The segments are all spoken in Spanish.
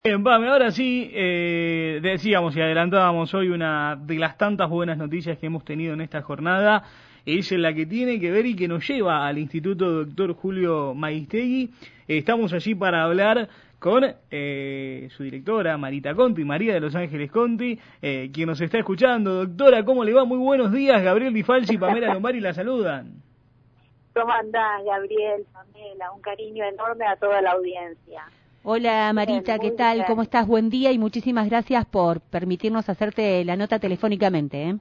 Bien, Pame, ahora sí, decíamos y adelantábamos hoy una de las tantas buenas noticias que hemos tenido en esta jornada, es la que tiene que ver y que nos lleva al Instituto Dr. Julio Maistegui. Estamos allí para hablar con su directora, Marita Conti, María de Los Ángeles Conti, quien nos está escuchando. Doctora, ¿cómo le va? Muy buenos días, Gabriel Di Falsi y Pamela Lombari la saludan. ¿Cómo andás, Gabriel, Pamela? Un cariño enorme a toda la audiencia. Hola Marita, ¿qué tal? Bien. ¿Cómo estás? Buen día y muchísimas gracias por permitirnos hacerte la nota telefónicamente.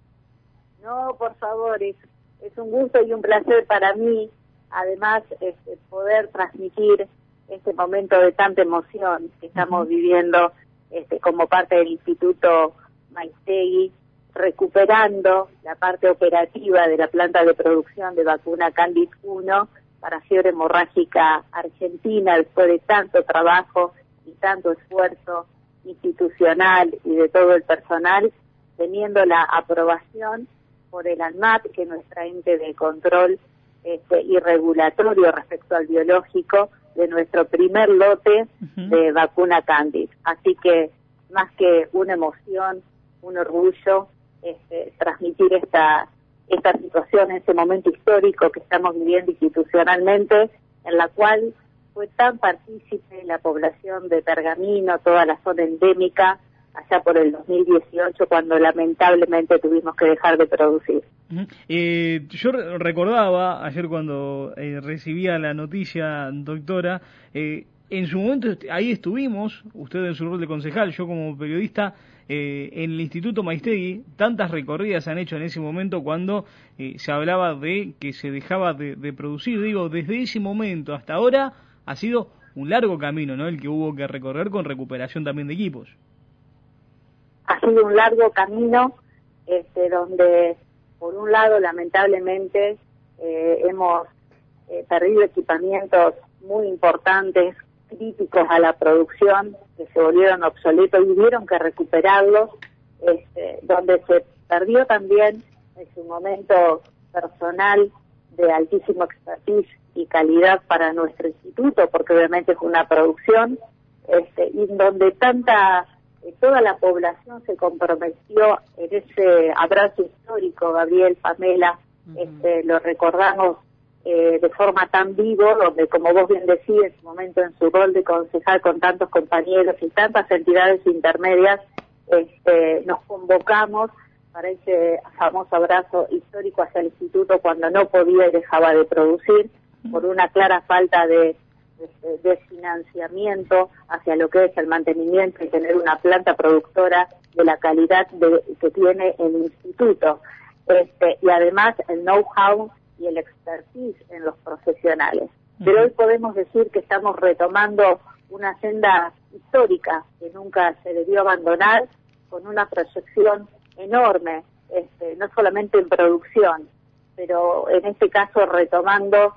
No, por favor, es un gusto y un placer para mí, además, poder transmitir este momento de tanta emoción que estamos viviendo como parte del Instituto Maistegui, recuperando la parte operativa de la planta de producción de vacuna Candid 1 para fiebre hemorrágica argentina, después de tanto trabajo y tanto esfuerzo institucional y de todo el personal, teniendo la aprobación por el ANMAT, que es nuestra ente de control y regulatorio respecto al biológico, de nuestro primer lote de vacuna Candid. Así que, más que una emoción, un orgullo, transmitir esta situación, este momento histórico que estamos viviendo institucionalmente, en la cual fue tan partícipe la población de Pergamino, toda la zona endémica, allá por el 2018, cuando lamentablemente tuvimos que dejar de producir. Yo recordaba ayer cuando recibía la noticia, doctora, en su momento ahí estuvimos, usted en su rol de concejal, yo como periodista, en el Instituto Maistegui. Tantas recorridas se han hecho en ese momento cuando se hablaba de que se dejaba de producir. Digo, desde ese momento hasta ahora ha sido un largo camino, ¿no?, el que hubo que recorrer con recuperación también de equipos. Ha sido un largo camino donde, por un lado, lamentablemente, hemos perdido equipamientos muy importantes, críticos a la producción, que se volvieron obsoletos y tuvieron que recuperarlos, donde se perdió también en su momento personal de altísimo expertise y calidad para nuestro instituto, porque obviamente es una producción, y donde toda la población se comprometió en ese abrazo histórico. Gabriel, Pamela, lo recordamos de forma tan vivo, donde, como vos bien decís, en su momento en su rol de concejal con tantos compañeros y tantas entidades intermedias, nos convocamos para ese famoso abrazo histórico hacia el instituto cuando no podía y dejaba de producir, por una clara falta de financiamiento hacia lo que es el mantenimiento y tener una planta productora de la calidad que tiene el instituto, y además el know-how y el expertise en los profesionales. Pero hoy podemos decir que estamos retomando una senda histórica que nunca se debió abandonar, con una proyección enorme, no solamente en producción, pero en este caso retomando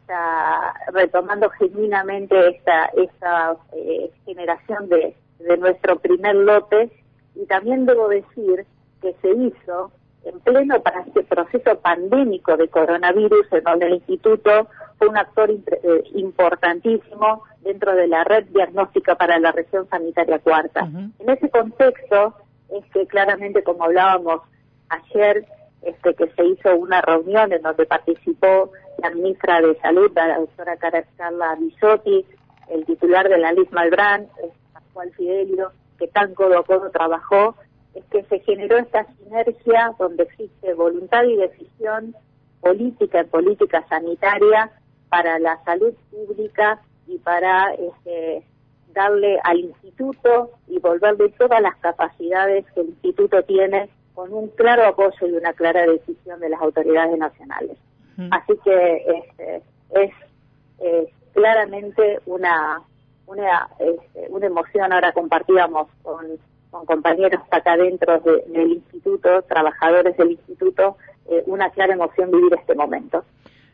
genuinamente esta generación de nuestro primer lote. Y también debo decir que se hizo en pleno para este proceso pandémico de coronavirus, en donde el instituto fue un actor importantísimo dentro de la red diagnóstica para la región sanitaria cuarta. En ese contexto es que claramente, como hablábamos ayer, que se hizo una reunión en donde participó la ministra de Salud, la doctora Carla Bisotti, el titular de la LIS Malbrán, Pascual Fidelio, que tan codo a codo trabajó, es que se generó esta sinergia donde existe voluntad y decisión política en política sanitaria para la salud pública y para darle al instituto y volverle todas las capacidades que el instituto tiene, con un claro apoyo y una clara decisión de las autoridades nacionales. Así que es claramente una emoción. Ahora compartíamos con compañeros acá dentro del instituto, trabajadores del instituto, una clara emoción vivir este momento.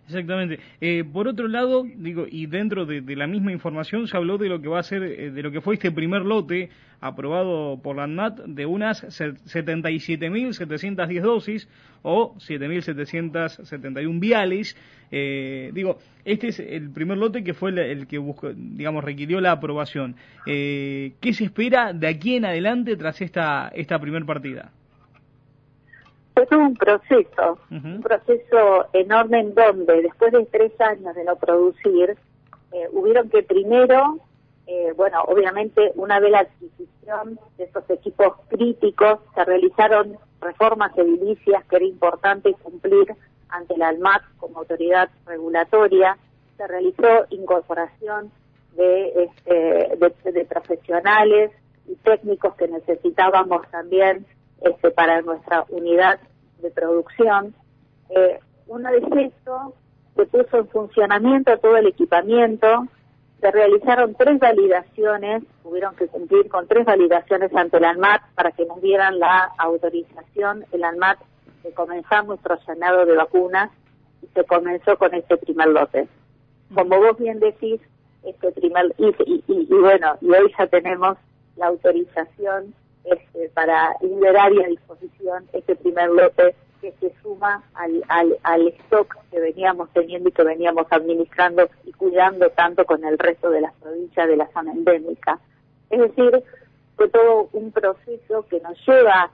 Exactamente. Por otro lado, digo, y dentro de la misma información se habló de lo que va a ser, de lo que fue este primer lote aprobado por la ANMAT de unas 77.710 dosis o 7.771 viales. Digo, este es el primer lote que fue el que buscó, digamos, requirió la aprobación. ¿Qué se espera de aquí en adelante tras esta primer partida? Fue todo un proceso enorme en donde después de 3 años de no producir, hubieron que primero, bueno, obviamente una vez la adquisición de estos equipos críticos, se realizaron reformas edilicias que era importante cumplir ante la ANMAT como autoridad regulatoria, se realizó incorporación de profesionales y técnicos que necesitábamos también para nuestra unidad de producción. Una vez esto, se puso en funcionamiento todo el equipamiento, se realizaron 3 validaciones, tuvieron que cumplir con 3 validaciones ante la ANMAT para que nos dieran la autorización, el ANMAT, de comenzar nuestro llenado de vacunas, y se comenzó con este primer lote. Como vos bien decís, este primer, y bueno, y hoy ya tenemos la autorización para liberar y a disposición este primer lote que se suma al stock que veníamos teniendo y que veníamos administrando y cuidando tanto con el resto de las provincias de la zona endémica. Es decir, fue todo un proceso que nos lleva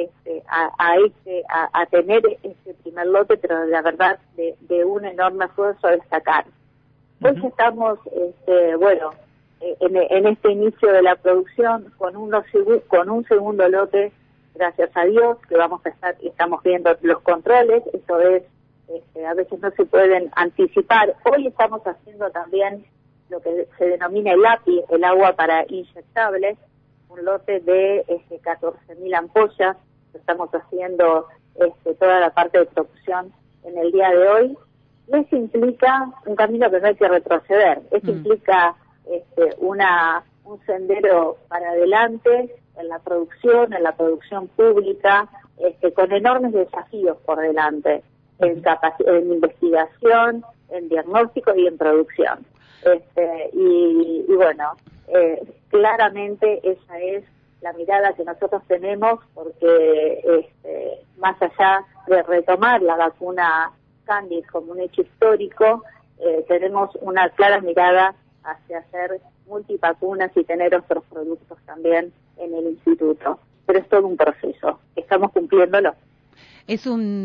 a tener este primer lote, pero la verdad de un enorme esfuerzo a destacar. Hoy estamos, en este inicio de la producción con un segundo lote, gracias a Dios, que estamos viendo los controles, esto es, a veces no se pueden anticipar. Hoy estamos haciendo también lo que se denomina el API, el agua para inyectables, un lote de 14.000 ampollas, estamos haciendo toda la parte de producción en el día de hoy. Y eso implica un camino que no hay que retroceder, eso implica un sendero para adelante en la producción pública, con enormes desafíos por delante, en investigación, en diagnóstico y en producción. Y bueno, claramente esa es la mirada que nosotros tenemos, porque más allá de retomar la vacuna Candid como un hecho histórico, tenemos una clara mirada hacia hacer multivacunas y tener otros productos también en el instituto. Pero es todo un proceso, estamos cumpliéndolo. Es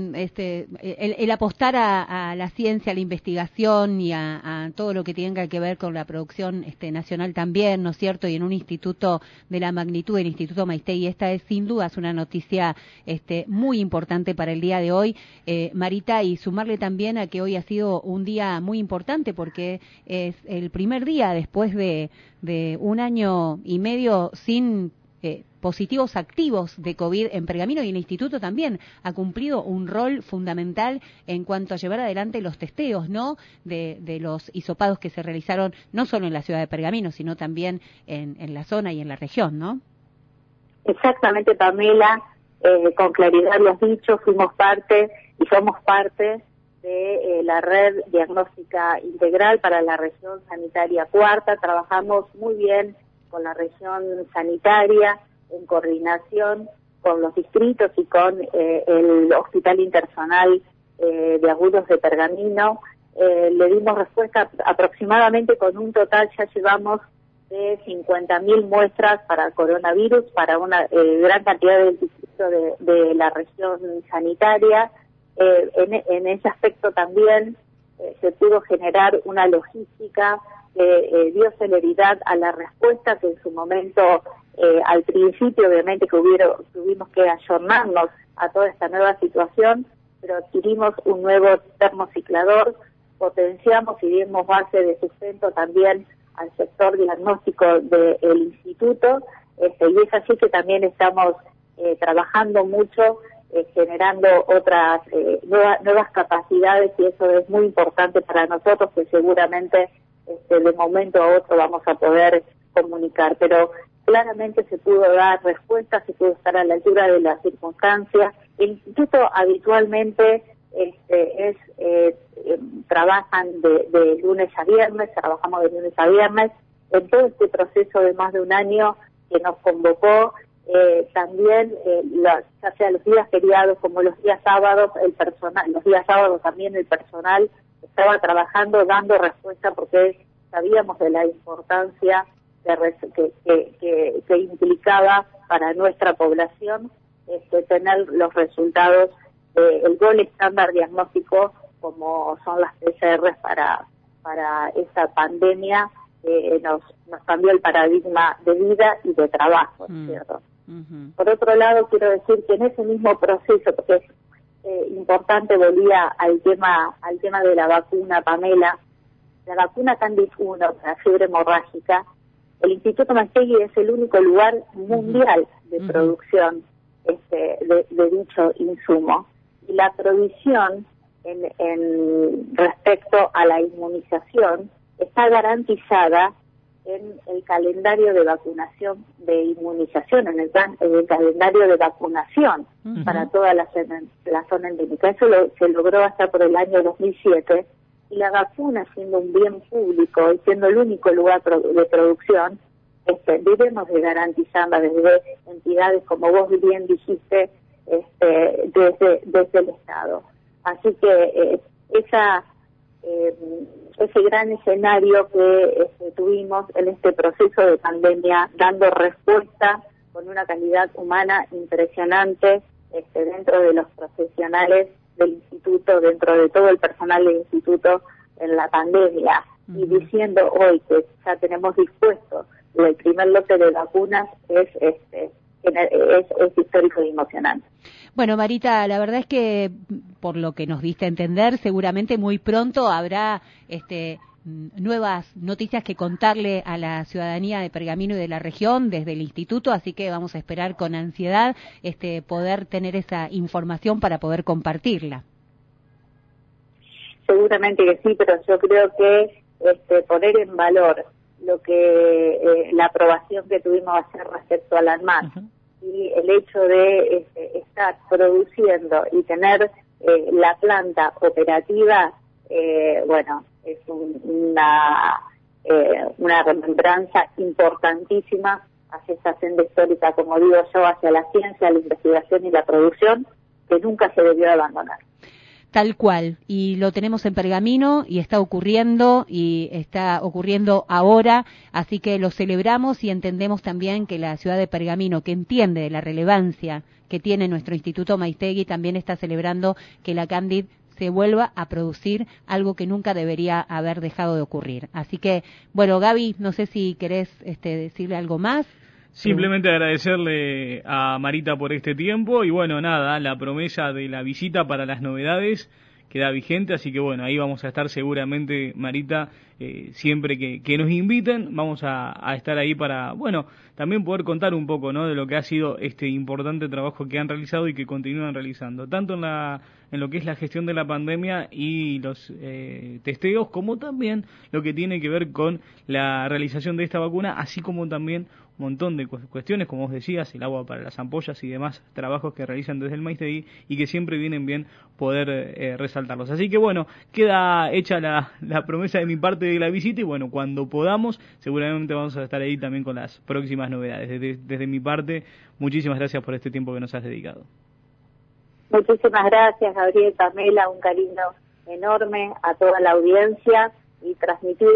el apostar a la ciencia, a la investigación y a todo lo que tenga que ver con la producción nacional también, ¿no es cierto? Y en un instituto de la magnitud del Instituto Maiztegui, esta es sin duda una noticia muy importante para el día de hoy, Marita, y sumarle también a que hoy ha sido un día muy importante porque es el primer día después de 1 año y medio sin positivos activos de COVID en Pergamino, y el instituto también ha cumplido un rol fundamental en cuanto a llevar adelante los testeos, ¿no? De los hisopados que se realizaron no solo en la ciudad de Pergamino, sino también en la zona y en la región, ¿no? Exactamente, Pamela, con claridad lo has dicho, fuimos parte y somos parte de la red diagnóstica integral para la región sanitaria cuarta. Trabajamos muy bien con la región sanitaria, en coordinación con los distritos y con el Hospital Interzonal de Agudos de Pergamino. Le dimos respuesta aproximadamente con un total, ya llevamos de 50.000 muestras para coronavirus, para una gran cantidad del distrito de la región sanitaria. En ese aspecto también se pudo generar una logística que dio celeridad a la respuesta que en su momento, al principio obviamente que tuvimos que ayornarnos a toda esta nueva situación, pero adquirimos un nuevo termociclador, potenciamos y dimos base de sustento también al sector diagnóstico del instituto, y es así que también estamos trabajando mucho, generando otras nuevas capacidades, y eso es muy importante para nosotros, que seguramente de momento a otro vamos a poder comunicar, pero claramente se pudo dar respuesta, se pudo estar a la altura de las circunstancias. El instituto habitualmente trabajan de lunes a viernes, trabajamos de lunes a viernes, en todo este proceso de más de un año que nos convocó, también, ya sea los días feriados como los días sábados, los días sábados también el personal estaba trabajando, dando respuesta, porque sabíamos de la importancia que implicaba para nuestra población tener los resultados del gol estándar diagnóstico, como son las PCR para esta pandemia, nos cambió el paradigma de vida y de trabajo, ¿cierto? Por otro lado, quiero decir que en ese mismo proceso, porque es importante, volvía al tema de la vacuna, Pamela, la vacuna Candid 1 para fiebre hemorrágica, el Instituto Maistegui es el único lugar mundial de producción de dicho insumo, y la provisión en respecto a la inmunización está garantizada en el calendario de vacunación, de inmunización, en el calendario de vacunación para toda la zona endémica. Eso se logró hasta por el año 2007, y la vacuna, siendo un bien público y siendo el único lugar de producción, debemos de garantizarla desde entidades, como vos bien dijiste, desde el Estado. Así que ese gran escenario que tuvimos en este proceso de pandemia, dando respuesta con una calidad humana impresionante dentro de los profesionales del instituto, dentro de todo el personal del instituto en la pandemia, y diciendo hoy que ya tenemos dispuesto el primer lote de vacunas, es histórico y emocionante. Bueno, Marita, la verdad es que, por lo que nos diste a entender, seguramente muy pronto habrá nuevas noticias que contarle a la ciudadanía de Pergamino y de la región desde el instituto, así que vamos a esperar con ansiedad poder tener esa información para poder compartirla. Seguramente que sí, pero yo creo que poner en valor lo que la aprobación que tuvimos hacer respecto al ANMAT, y el hecho de estar produciendo y tener la planta operativa, bueno, es una remembranza importantísima hacia esa senda histórica, como digo yo, hacia la ciencia, la investigación y la producción, que nunca se debió abandonar. Tal cual, y lo tenemos en Pergamino y está ocurriendo ahora, así que lo celebramos y entendemos también que la ciudad de Pergamino, que entiende de la relevancia que tiene nuestro Instituto Maistegui, también está celebrando que la Candid se vuelva a producir, algo que nunca debería haber dejado de ocurrir. Así que, bueno, Gaby, no sé si querés decirle algo más. Simplemente agradecerle a Marita por este tiempo y bueno, nada, la promesa de la visita para las novedades queda vigente, así que bueno, ahí vamos a estar seguramente, Marita, siempre que nos inviten, vamos a estar ahí para, bueno, también poder contar un poco, ¿no?, de lo que ha sido este importante trabajo que han realizado y que continúan realizando, tanto en lo que es la gestión de la pandemia y los testeos, como también lo que tiene que ver con la realización de esta vacuna, así como también un montón de cuestiones, como vos decías, el agua para las ampollas y demás trabajos que realizan desde el Maistegui y que siempre vienen bien poder resaltarlos. Así que bueno, queda hecha la promesa de mi parte de la visita y bueno, cuando podamos, seguramente vamos a estar ahí también con las próximas novedades. Desde mi parte, muchísimas gracias por este tiempo que nos has dedicado. Muchísimas gracias, Gabriel, Pamela, un cariño enorme a toda la audiencia y transmitir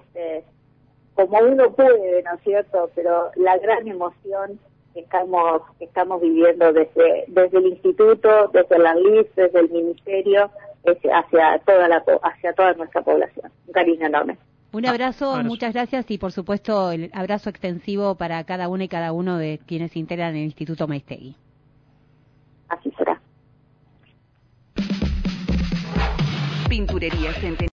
como uno puede, ¿no es cierto?, pero la gran emoción que estamos viviendo desde el instituto, desde la LIS, desde el ministerio, hacia toda nuestra población. Un cariño enorme. Un abrazo, muchas gracias y por supuesto el abrazo extensivo para cada una y cada uno de quienes integran el Instituto Maistegui. Así será. Pinturería Centenario.